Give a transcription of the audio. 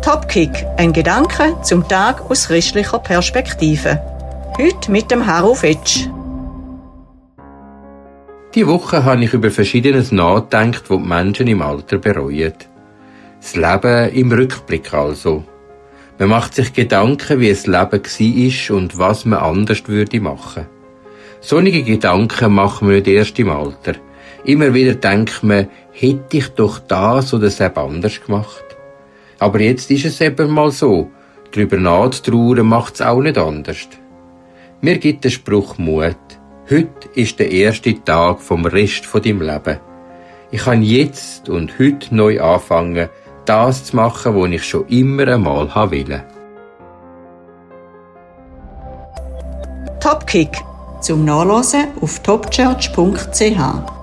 Topkick, ein Gedanke zum Tag aus christlicher Perspektive. Heute mit dem Harro Fetsch. Diese Woche habe ich über Verschiedenes nachgedacht, was die Menschen im Alter bereuen. Das Leben im Rückblick also. Man macht sich Gedanken, wie das Leben war und was man anders würde machen. Solche Gedanken machen wir nicht erst im Alter. Immer wieder denkt man, hätte ich doch das oder das anders gemacht. Aber jetzt ist es eben mal so. Darüber nachzutrauern macht es auch nicht anders. Mir gibt der Spruch Mut. Heute ist der erste Tag vom Rest von deinem Leben. Ich kann jetzt und heute neu anfangen, das zu machen, was ich schon immer einmal wollte. Topkick zum Nachlesen auf topchurch.ch